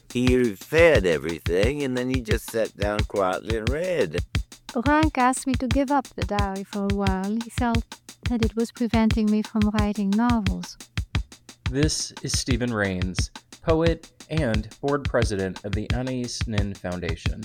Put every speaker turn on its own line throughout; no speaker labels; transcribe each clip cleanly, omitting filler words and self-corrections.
He fed everything, and then he just sat down quietly and read.
Rank asked me to give up the diary for a while. He felt that it was preventing me from writing novels.
This is Stephen Rains, poet and board president of the Anais Nin Foundation.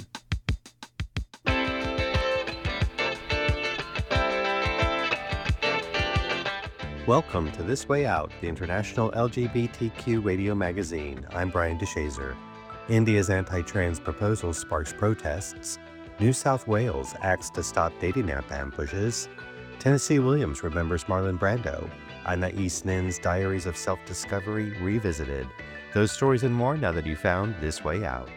Welcome to This Way Out, the international LGBTQ radio magazine. I'm Brian DeShazer. India's anti-trans proposal sparks protests. New South Wales acts to stop dating app ambushes. Tennessee Williams remembers Marlon Brando. Anais Nin's Diaries of Self-Discovery revisited. Those stories and more now that you found This Way Out.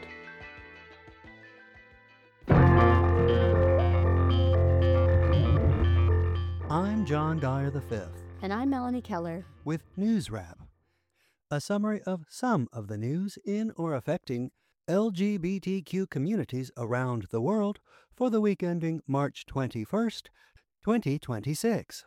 I'm John Dyer V.
And I'm Melanie Keller.
With News Wrap, a summary of some of the news in or affecting LGBTQ communities around the world for the week ending March 21st, 2026.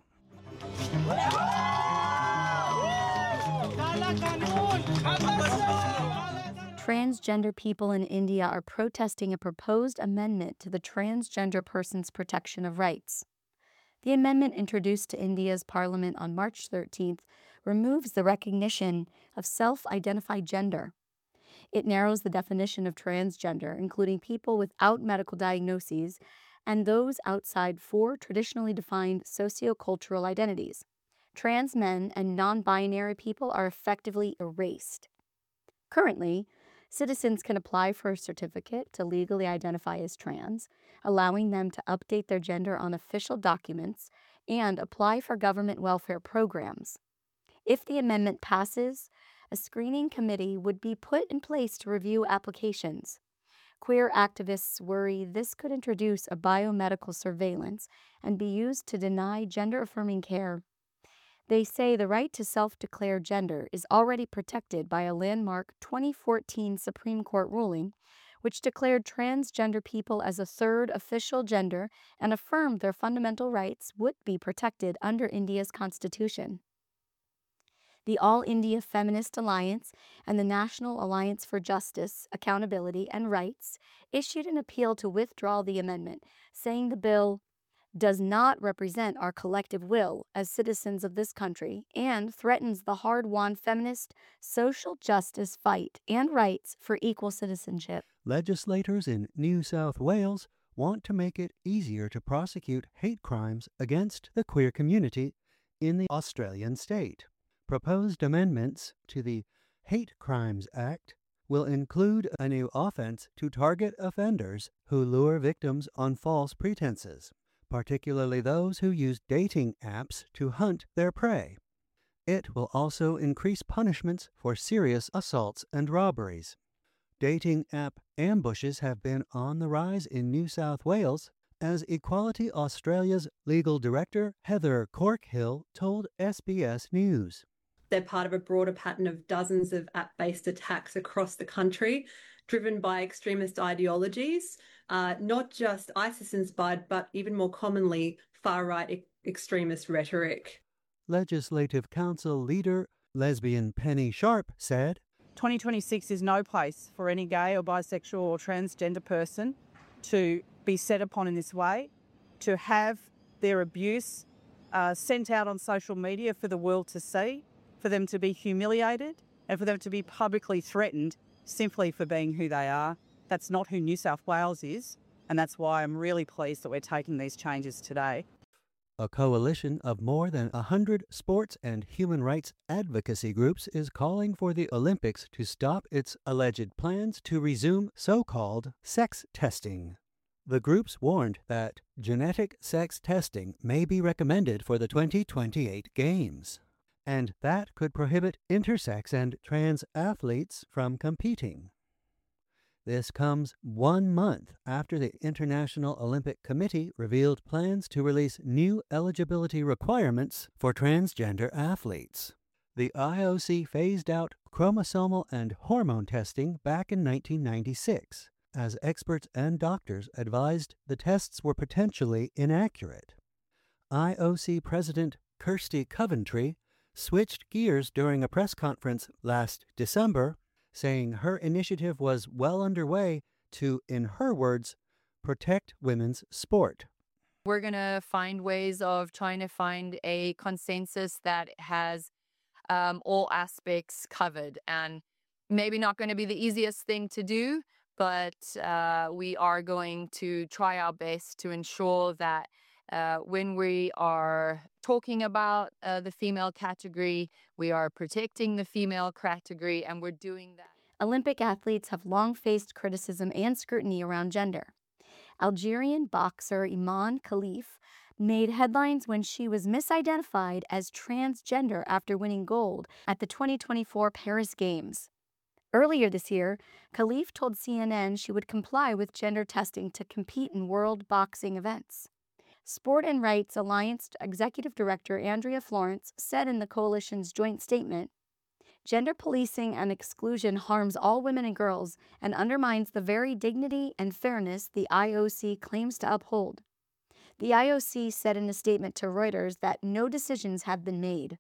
Transgender people in India are protesting a proposed amendment to the Transgender Persons Protection of Rights. The amendment introduced to India's parliament on March 13th removes the recognition of self-identified gender. It narrows the definition of transgender, including people without medical diagnoses and those outside four traditionally defined sociocultural identities. Trans men and non-binary people are effectively erased. Currently, citizens can apply for a certificate to legally identify as trans, allowing them to update their gender on official documents and apply for government welfare programs. If the amendment passes, a screening committee would be put in place to review applications. Queer activists worry this could introduce a biomedical surveillance and be used to deny gender-affirming care. They say the right to self-declare gender is already protected by a landmark 2014 Supreme Court ruling, which declared transgender people as a third official gender and affirmed their fundamental rights would be protected under India's constitution. The All India Feminist Alliance and the National Alliance for Justice, Accountability, and Rights issued an appeal to withdraw the amendment, saying the bill does not represent our collective will as citizens of this country and threatens the hard-won feminist social justice fight and rights for equal citizenship.
Legislators in New South Wales want to make it easier to prosecute hate crimes against the queer community in the Australian state. Proposed amendments to the Hate Crimes Act will include a new offense to target offenders who lure victims on false pretenses, particularly those who use dating apps to hunt their prey. It will also increase punishments for serious assaults and robberies. Dating app ambushes have been on the rise in New South Wales, as Equality Australia's legal director Heather Corkhill told SBS News.
They're part of a broader pattern of dozens of app-based attacks across the country, driven by extremist ideologies, not just ISIS-inspired, but even more commonly, far-right extremist rhetoric.
Legislative Council leader lesbian Penny Sharp said,
2026 is no place for any gay or bisexual or transgender person to be set upon in this way, to have their abuse sent out on social media for the world to see, for them to be humiliated and for them to be publicly threatened simply for being who they are. That's not who New South Wales is, and that's why I'm really pleased that we're taking these changes today.
A coalition of more than 100 sports and human rights advocacy groups is calling for the Olympics to stop its alleged plans to resume so-called sex testing. The groups warned that genetic sex testing may be recommended for the 2028 Games, and that could prohibit intersex and trans athletes from competing. This comes 1 month after the International Olympic Committee revealed plans to release new eligibility requirements for transgender athletes. The IOC phased out chromosomal and hormone testing back in 1996, as experts and doctors advised the tests were potentially inaccurate. IOC President Kirsty Coventry switched gears during a press conference last December, saying her initiative was well underway to, in her words, protect women's sport.
We're going to find ways of trying to find a consensus that has all aspects covered, and maybe not going to be the easiest thing to do, but we are going to try our best to ensure that when we are talking about the female category, we are protecting the female category, and we're doing that.
Olympic athletes have long faced criticism and scrutiny around gender. Algerian boxer Iman Khalif made headlines when she was misidentified as transgender after winning gold at the 2024 Paris Games. Earlier this year, Khalif told CNN she would comply with gender testing to compete in world boxing events. Sport and Rights Alliance Executive Director Andrea Florence said in the coalition's joint statement, "Gender policing and exclusion harms all women and girls and undermines the very dignity and fairness the IOC claims to uphold." The IOC said in a statement to Reuters that no decisions have been made.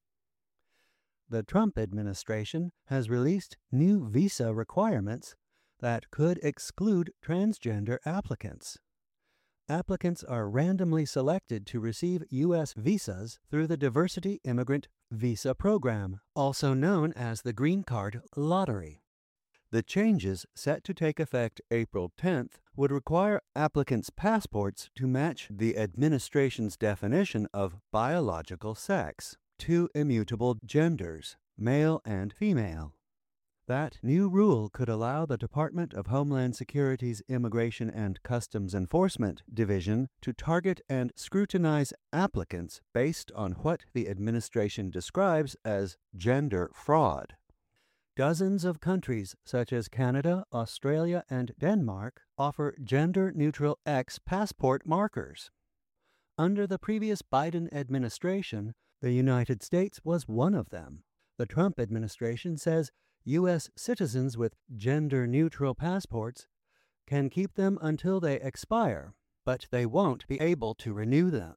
The Trump administration has released new visa requirements that could exclude transgender applicants. Applicants are randomly selected to receive U.S. visas through the Diversity Immigrant Visa Program, also known as the Green Card Lottery. The changes, set to take effect April 10th, would require applicants' passports to match the administration's definition of biological sex, two immutable genders, male and female. That new rule could allow the Department of Homeland Security's Immigration and Customs Enforcement Division to target and scrutinize applicants based on what the administration describes as gender fraud. Dozens of countries, such as Canada, Australia, and Denmark, offer gender-neutral X passport markers. Under the previous Biden administration, the United States was one of them. The Trump administration says U.S. citizens with gender-neutral passports can keep them until they expire, but they won't be able to renew them.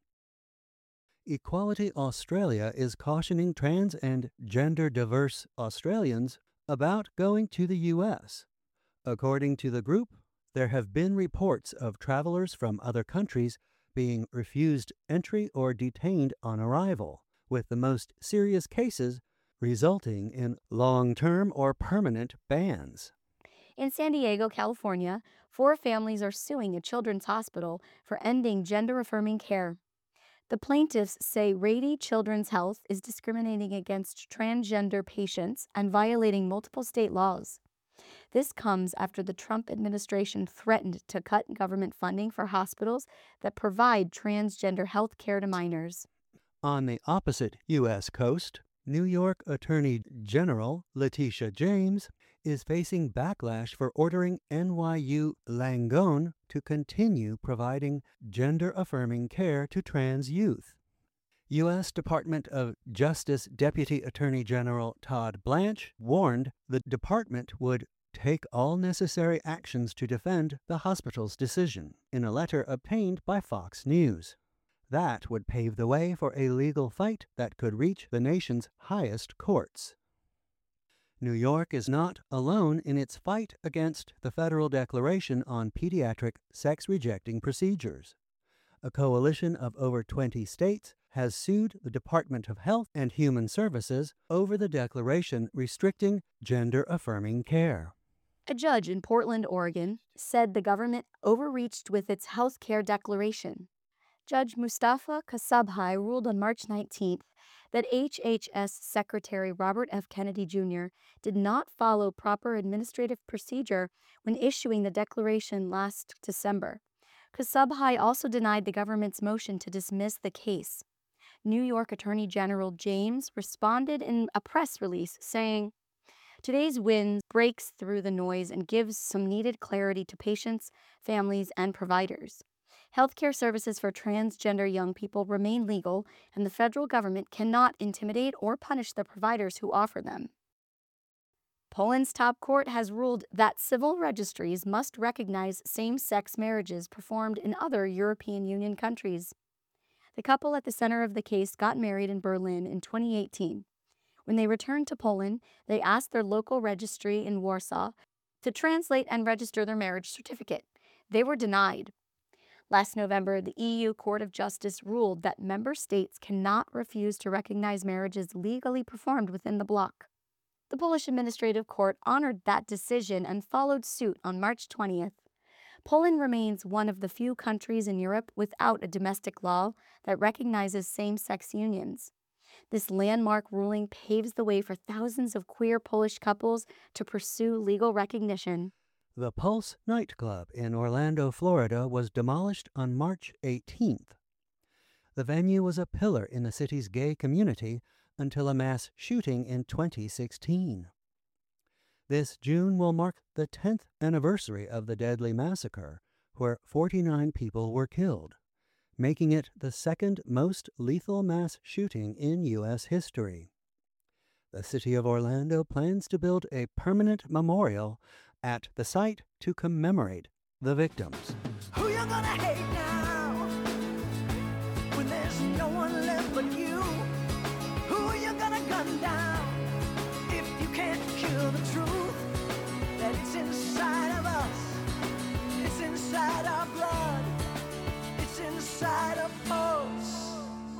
Equality Australia is cautioning trans and gender-diverse Australians about going to the U.S. According to the group, there have been reports of travelers from other countries being refused entry or detained on arrival, with the most serious cases resulting in long-term or permanent bans.
In San Diego, California, 4 families are suing a children's hospital for ending gender-affirming care. The plaintiffs say Rady Children's Health is discriminating against transgender patients and violating multiple state laws. This comes after the Trump administration threatened to cut government funding for hospitals that provide transgender health care to minors.
On the opposite U.S. coast, New York Attorney General Letitia James is facing backlash for ordering NYU Langone to continue providing gender-affirming care to trans youth. U.S. Department of Justice Deputy Attorney General Todd Blanche warned the department would take all necessary actions to defend the hospital's decision in a letter obtained by Fox News. That would pave the way for a legal fight that could reach the nation's highest courts. New York is not alone in its fight against the Federal Declaration on Pediatric Sex-Rejecting Procedures. A coalition of over 20 states has sued the Department of Health and Human Services over the declaration restricting gender-affirming care.
A judge in Portland, Oregon, said the government overreached with its health care declaration. Judge Mustafa Kasabhai ruled on March 19th that HHS Secretary Robert F. Kennedy Jr. did not follow proper administrative procedure when issuing the declaration last December. Kasabhai also denied the government's motion to dismiss the case. New York Attorney General James responded in a press release saying, "Today's win breaks through the noise and gives some needed clarity to patients, families, and providers. Healthcare services for transgender young people remain legal, and the federal government cannot intimidate or punish the providers who offer them." Poland's top court has ruled that civil registries must recognize same-sex marriages performed in other European Union countries. The couple at the center of the case got married in Berlin in 2018. When they returned to Poland, they asked their local registry in Warsaw to translate and register their marriage certificate. They were denied. Last November, the EU Court of Justice ruled that member states cannot refuse to recognize marriages legally performed within the bloc. The Polish Administrative Court honored that decision and followed suit on March 20th. Poland remains one of the few countries in Europe without a domestic law that recognizes same-sex unions. This landmark ruling paves the way for thousands of queer Polish couples to pursue legal recognition.
The Pulse nightclub in Orlando, Florida was demolished on March 18th. The venue was a pillar in the city's gay community until a mass shooting in 2016. This June will mark the 10th anniversary of the deadly massacre, where 49 people were killed, making it the second most lethal mass shooting in U.S. history. The city of Orlando plans to build a permanent memorial at the site to commemorate the victims.
Who you gonna hate now when there's no one left but you? Who you gonna gun down if you can't kill the truth that it's inside of us, it's inside our blood, it's inside of us.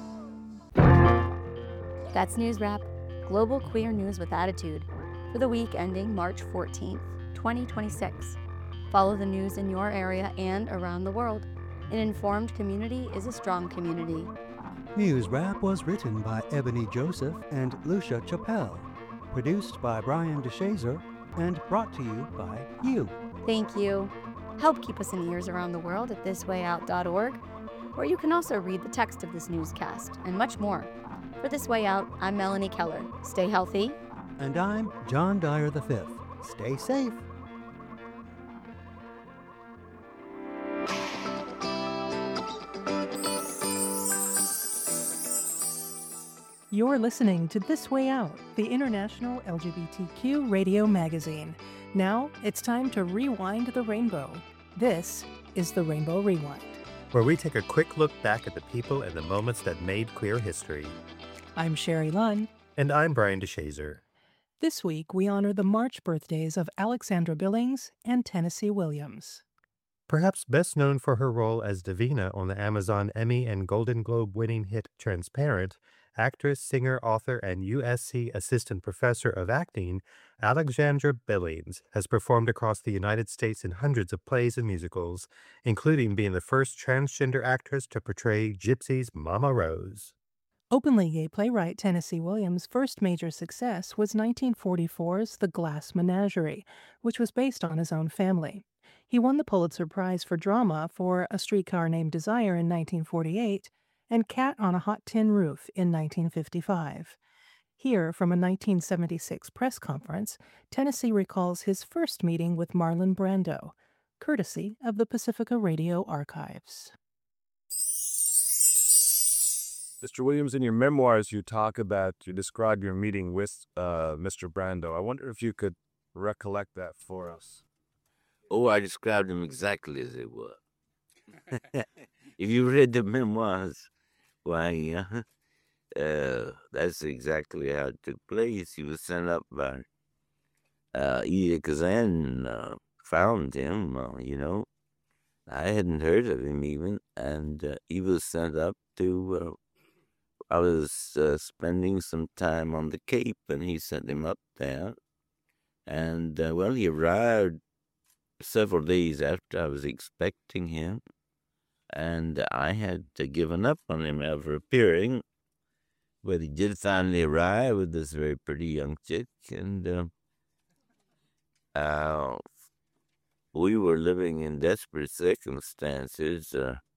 That's News Wrap, global queer news with attitude, for the week ending March 14th, 2026. Follow the news in your area and around the world. An informed community is a strong community.
News Wrap was written by Ebony Joseph and Lucia Chappelle, produced by Brian DeShazer, and brought to you by you.
Thank you. Help keep us in ears around the world at thiswayout.org, where you can also read the text of this newscast and much more. For This Way Out, I'm Melanie Keller. Stay healthy.
And I'm John Dyer V. Stay safe.
You're listening to This Way Out, the international LGBTQ radio magazine. Now it's time to rewind the rainbow. This is the Rainbow Rewind,
where we take a quick look back at the people and the moments that made queer history.
I'm Sherry Lunn.
And I'm Brian DeShazer.
This week, we honor the March birthdays of Alexandra Billings and Tennessee Williams.
Perhaps best known for her role as Davina on the Amazon Emmy and Golden Globe winning hit Transparent, actress, singer, author, and USC assistant professor of acting, Alexandra Billings has performed across the United States in hundreds of plays and musicals, including being the first transgender actress to portray Gypsy's Mama Rose.
Openly gay playwright Tennessee Williams' first major success was 1944's The Glass Menagerie, which was based on his own family. He won the Pulitzer Prize for Drama for A Streetcar Named Desire in 1948 and Cat on a Hot Tin Roof in 1955. Here, from a 1976 press conference, Tennessee recalls his first meeting with Marlon Brando, courtesy of the Pacifica Radio Archives.
Mr. Williams, in your memoirs, you describe your meeting with Mr. Brando. I wonder if you could recollect that for us.
Oh, I described him exactly as it was. If you read the memoirs, why, that's exactly how it took place. He was sent up by Elia Kazan, found him, I hadn't heard of him even, and he was sent up to, I was spending some time on the Cape, and he sent him up there. And, he arrived several days after I was expecting him, and I had given up on him ever appearing, but he did finally arrive with this very pretty young chick, and we were living in desperate circumstances.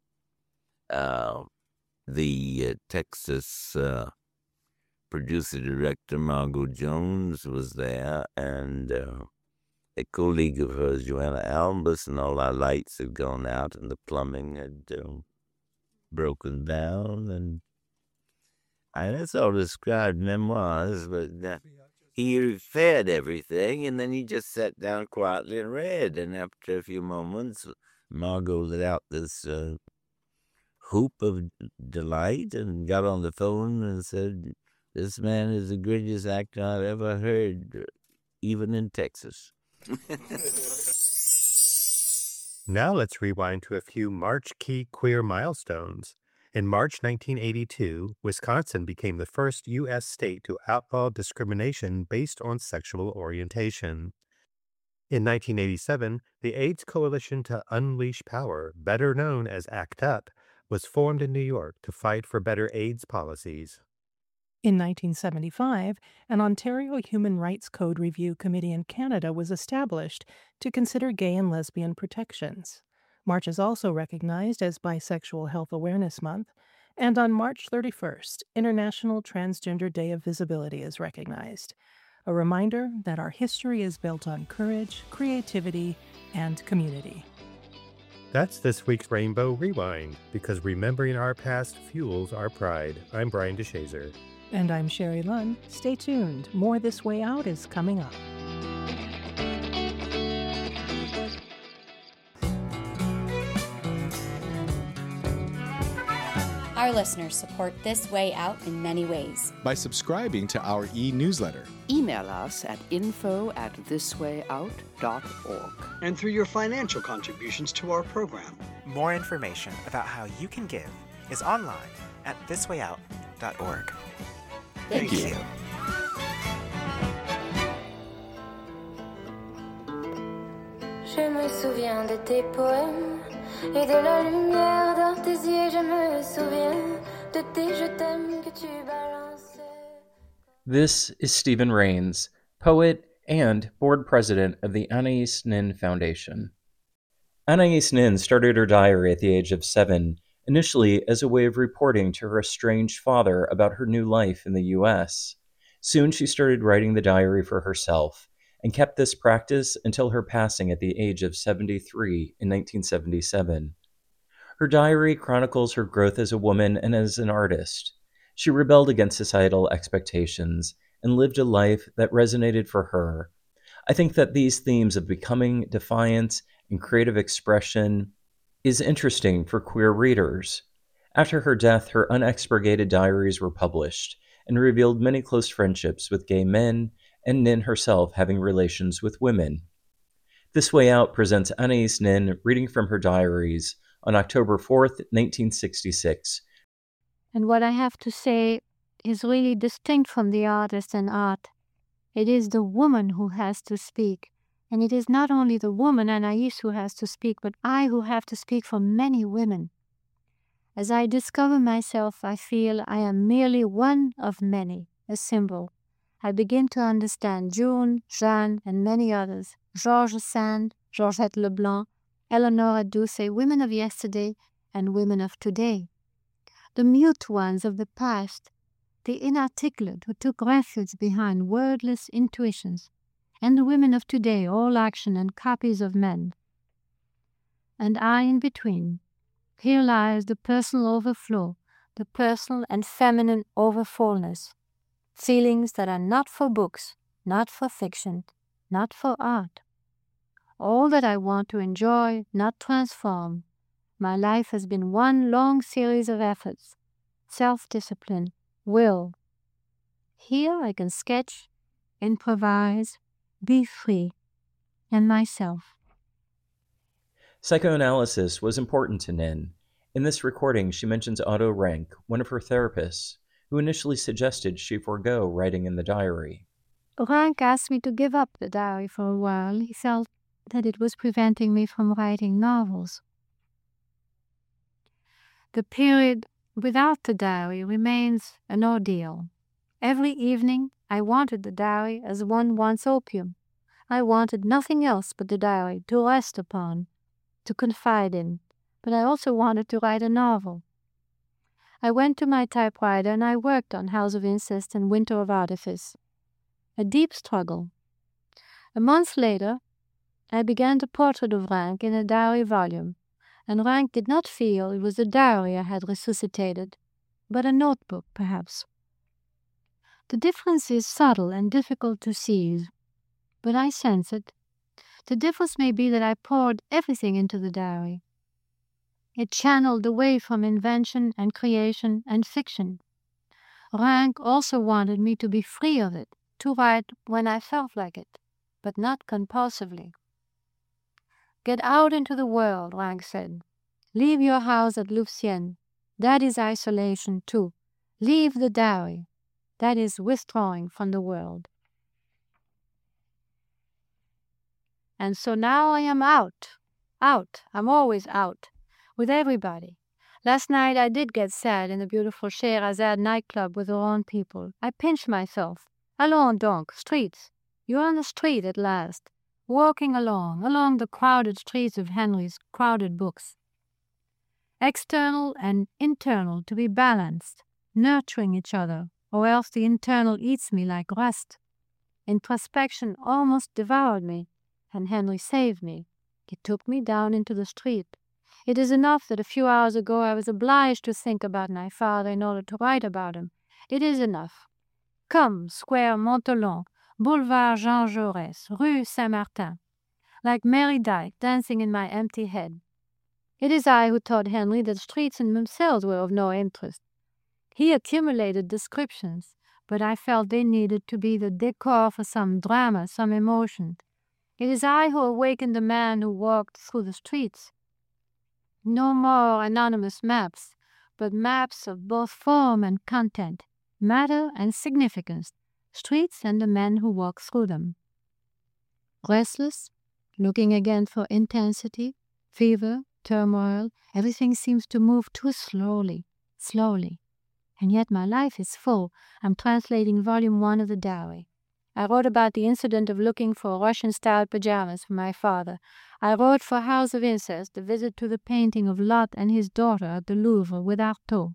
The Texas producer-director Margot Jones was there, and a colleague of hers, Joanna Albus, and all our lights had gone out, and the plumbing had broken down, and that's all described memoirs, but he fed everything, and then he just sat down quietly and read, and after a few moments, Margot let out this whoop of delight and got on the phone and said, This man is the greatest actor I've ever heard, even in Texas.
Now let's rewind to a few marquee queer milestones. In March 1982, Wisconsin became the first U.S. state to outlaw discrimination based on sexual orientation. In 1987, the AIDS Coalition to Unleash Power, better known as ACT UP, was formed in New York to fight for better AIDS policies.
In 1975, an Ontario Human Rights Code Review Committee in Canada was established to consider gay and lesbian protections. March is also recognized as Bisexual Health Awareness Month, and on March 31st, International Transgender Day of Visibility is recognized. A reminder that our history is built on courage, creativity, and community.
That's this week's Rainbow Rewind, because remembering our past fuels our pride. I'm Brian DeShazer.
And I'm Sherry Lunn. Stay tuned. More This Way Out is coming up.
Our listeners support This Way Out in many ways.
By subscribing to our e-newsletter.
Email us at info@thiswayout.org.
And through your financial contributions to our program.
More information about how you can give is online at thiswayout.org.
Thank you.
Je me souviens de tes poèmes et de la lumière dans tes yeux. Je me souviens de tes je t'aime que tu balançais.
This is Stephen Rains, poet and board president of the Anais Nin Foundation. Anais Nin started her diary at the age of 7, initially as a way of reporting to her estranged father about her new life in the U.S. Soon she started writing the diary for herself and kept this practice until her passing at the age of 73 in 1977. Her diary chronicles her growth as a woman and as an artist. She rebelled against societal expectations and lived a life that resonated for her. I think that these themes of becoming, defiance, and creative expression is interesting for queer readers. After her death, her unexpurgated diaries were published and revealed many close friendships with gay men and Nin herself having relations with women. This Way Out presents Anais Nin reading from her diaries on October 4th, 1966.
And what I have to say is really distinct from the artist and art. It is the woman who has to speak. And it is not only the woman, Anais, who has to speak, but I who have to speak for many women. As I discover myself, I feel I am merely one of many, a symbol. I begin to understand June, Jeanne, and many others, Georges Sand, Georgette Leblanc, Eleanor Douce, women of yesterday and women of today. The mute ones of the past, the inarticulate who took refuge behind wordless intuitions, and the women of today, all action and copies of men. And I in between. Here lies the personal overflow, the personal and feminine overfullness. Feelings that are not for books, not for fiction, not for art. All that I want to enjoy, not transform. My life has been one long series of efforts, self-discipline, will. Here I can sketch, improvise, be free, and myself.
Psychoanalysis was important to Nin. In this recording, she mentions Otto Rank, one of her therapists, who initially suggested she forego writing in the diary.
Rank asked me to give up the diary for a while. He felt that it was preventing me from writing novels. The period without the diary remains an ordeal. Every evening, I wanted the diary as one wants opium. I wanted nothing else but the diary to rest upon, to confide in, but I also wanted to write a novel. I went to my typewriter and I worked on House of Incest and Winter of Artifice. A deep struggle. A month later, I began the portrait of Rank in a diary volume, and Rank did not feel it was the diary I had resuscitated, but a notebook, perhaps. The difference is subtle and difficult to seize, but I sense it. The difference may be that I poured everything into the diary. It channeled away from invention and creation and fiction. Rank also wanted me to be free of it, to write when I felt like it, but not compulsively. Get out into the world, Rank said. Leave your house at Louvciennes. That is isolation too. Leave the dowry. That is withdrawing from the world. And so now I am out. I'm always out. With everybody. Last night I did get sad in the beautiful Scheherazade nightclub with her own people. I pinched myself. Allons donc, streets. You're on the street at last. Walking along the crowded streets of Henry's crowded books. External and internal to be balanced, nurturing each other, or else the internal eats me like rust. Introspection almost devoured me, and Henry saved me. He took me down into the street. It is enough that a few hours ago I was obliged to think about my father in order to write about him. It is enough. Come, Square Montelon, Boulevard Jean Jaurès, Rue Saint-Martin, like Mary Dyke dancing in my empty head. It is I who taught Henry that streets in themselves were of no interest. He accumulated descriptions, but I felt they needed to be the decor for some drama, some emotion. It is I who awakened the man who walked through the streets. No more anonymous maps, but maps of both form and content, matter and significance, streets and the men who walk through them. Restless, looking again for intensity, fever, turmoil, everything seems to move too slowly. And yet my life is full. I'm translating volume 1 of The Dowry. I wrote about the incident of looking for Russian-style pajamas for my father. I wrote for House of Incest the visit to the painting of Lot and his daughter at the Louvre with Artaud.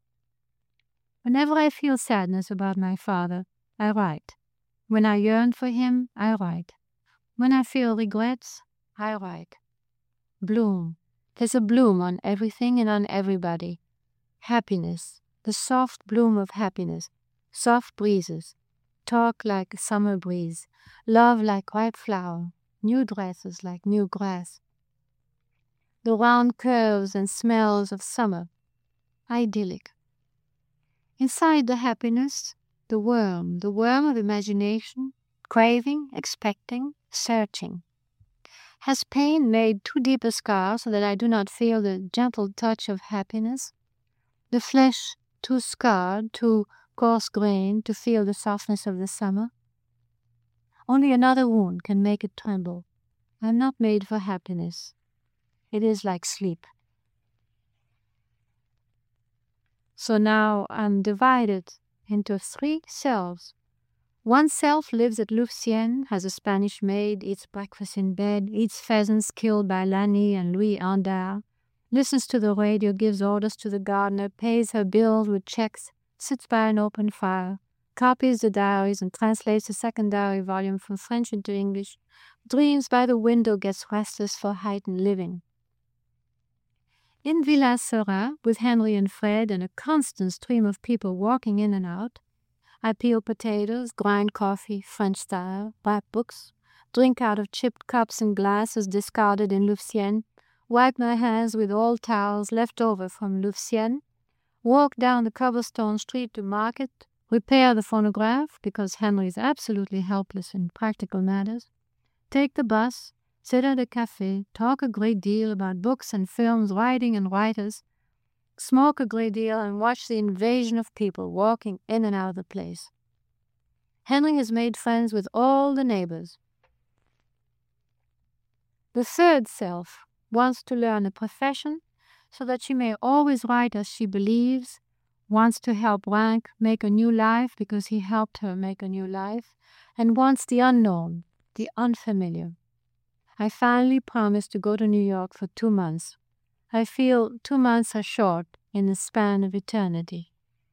Whenever I feel sadness about my father, I write. When I yearn for him, I write. When I feel regrets, I write. Bloom. There's a bloom on everything and on everybody. Happiness. The soft bloom of happiness. Soft breezes. Talk like a summer breeze. Love like ripe flower. New dresses like new grass. The round curves and smells of summer. Idyllic. Inside the happiness, the worm of imagination, craving, expecting, searching. Has pain made too deep a scar so that I do not feel the gentle touch of happiness? The flesh too scarred, too coarse-grained to feel the softness of the summer? Only another wound can make it tremble. I am not made for happiness. It is like sleep. So now I'm divided into 3 selves. One self lives at Louvciennes, has a Spanish maid, eats breakfast in bed, eats pheasants killed by Lani and Louis Andar, listens to the radio, gives orders to the gardener, pays her bills with checks, sits by an open fire, copies the diaries and translates the secondary volume from French into English, dreams by the window, gets restless for heightened living. In Villa Serin, with Henry and Fred and a constant stream of people walking in and out, I peel potatoes, grind coffee, French style, wrap books, drink out of chipped cups and glasses discarded in Louvciennes, wipe my hands with old towels left over from Louvciennes, walk down the cobblestone street to market, repair the phonograph, because Henry is absolutely helpless in practical matters, take the bus, sit at a cafe, talk a great deal about books and films, writing and writers, smoke a great deal and watch the invasion of people walking in and out of the place. Henry has made friends with all the neighbors. The third self wants to learn a profession so that she may always write as she believes, wants to help Rank make a new life because he helped her make a new life, and wants the unknown, the unfamiliar. I finally promised to go to New York for 2 months. I feel 2 months are short in the span of eternity.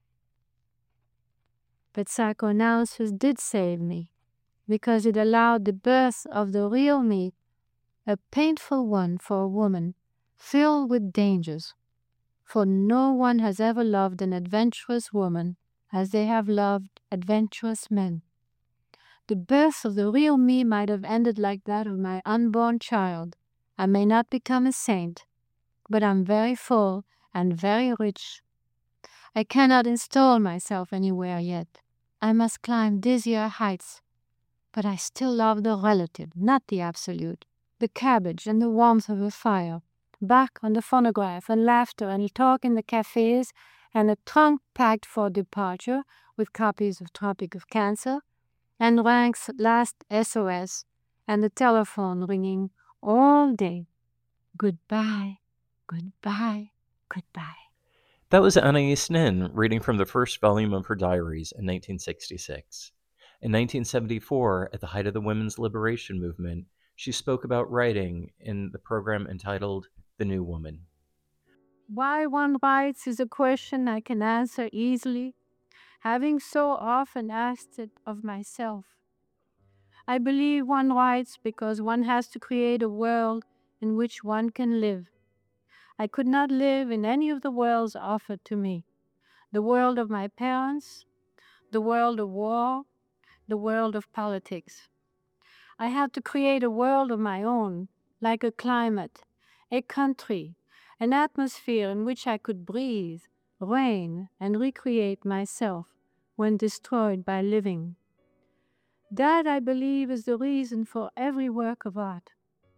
But psychoanalysis did save me, because it allowed the birth of the real me, a painful one for a woman, filled with dangers, for no one has ever loved an adventurous woman as they have loved adventurous men. The birth of the real me might have ended like that of my unborn child. I may not become a saint, but I'm very full and very rich. I cannot install myself anywhere yet. I must climb dizzier heights. But I still love the relative, not the absolute. The cabbage and the warmth of a fire. Bach on the phonograph and laughter and talk in the cafes and a trunk packed for departure with copies of Tropic of Cancer and Rank's last SOS and the telephone ringing all day. Goodbye, goodbye, goodbye.
That was Anais Nin reading from the first volume of her diaries in 1966. In 1974, at the height of the women's liberation movement, she spoke about writing in the program entitled The New Woman.
Why one writes is a question I can answer easily, having so often asked it of myself. I believe one writes because one has to create a world in which one can live. I could not live in any of the worlds offered to me. The world of my parents, the world of war, the world of politics. I had to create a world of my own, like a climate, a country, an atmosphere in which I could breathe, reign, and recreate myself when destroyed by living. That, I believe, is the reason for every work of art.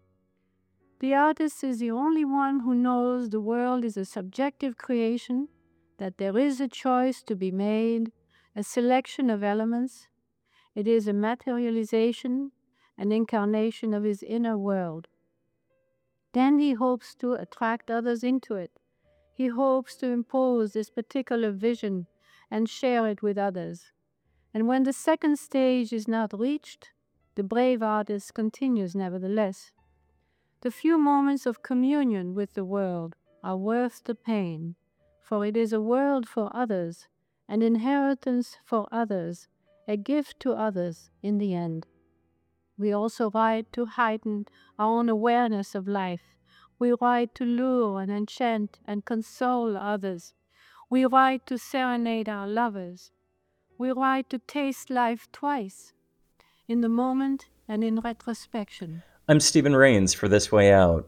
The artist is the only one who knows the world is a subjective creation, that there is a choice to be made, a selection of elements. It is a materialization, an incarnation of his inner world. Then he hopes to attract others into it. He hopes to impose this particular vision and share it with others. And when the second stage is not reached, the brave artist continues nevertheless. The few moments of communion with the world are worth the pain, for it is a world for others, an inheritance for others, a gift to others in the end. We also write to heighten our own awareness of life. We write to lure and enchant and console others. We write to serenade our lovers. We write to taste life twice, in the moment and in retrospection.
I'm Stephen Rains for This Way Out.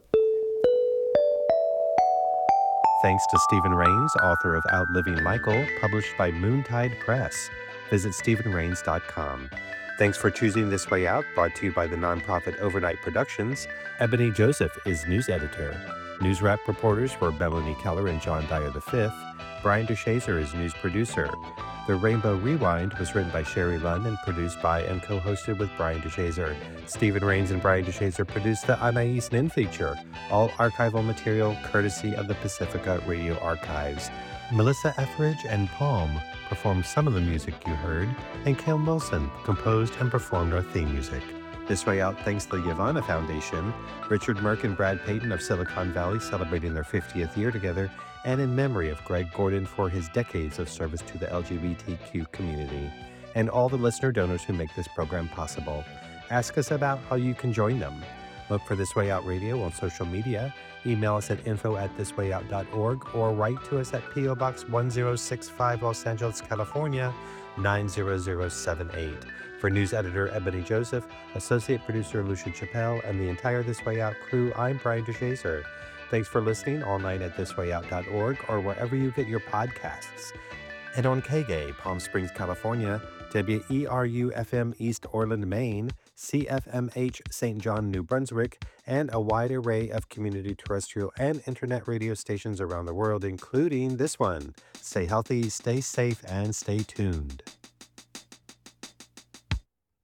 Thanks to Stephen Rains, author of Outliving Michael, published by Moontide Press. Visit StephenRains.com. Thanks for choosing This Way Out, brought to you by the nonprofit Overnight Productions. Ebony Joseph is news editor. News Wrap reporters were Melanie Keller and John Dyer V. Brian DeShazer is news producer. The Rainbow Rewind was written by Sherry Lunn and produced by and co-hosted with Brian DeShazer. Stephen Rains and Brian DeShazer produced the Anais Nin feature, all archival material courtesy of the Pacifica Radio Archives. Melissa Etheridge and Palm performed some of the music you heard, and Kim Wilson composed and performed our theme music. This Way Out thanks the Yavanna Foundation, Richard Merck and Brad Payton of Silicon Valley celebrating their 50th year together, and in memory of Greg Gordon for his decades of service to the LGBTQ community, and all the listener donors who make this program possible. Ask us about how you can join them. Look for This Way Out Radio on social media, email us at info@thiswayout.org, or write to us at P.O. Box 1065, Los Angeles, California, 90078. For news editor Ebony Joseph, associate producer Lucia Chappelle, and the entire This Way Out crew, I'm Brian DeShazer. Thanks for listening online at thiswayout.org or wherever you get your podcasts. And on KGAY, Palm Springs, California, WERU-FM East Orland, Maine, CFMH St. John, New Brunswick, and a wide array of community terrestrial and internet radio stations around the world, including this one. Stay healthy, stay safe, and stay tuned.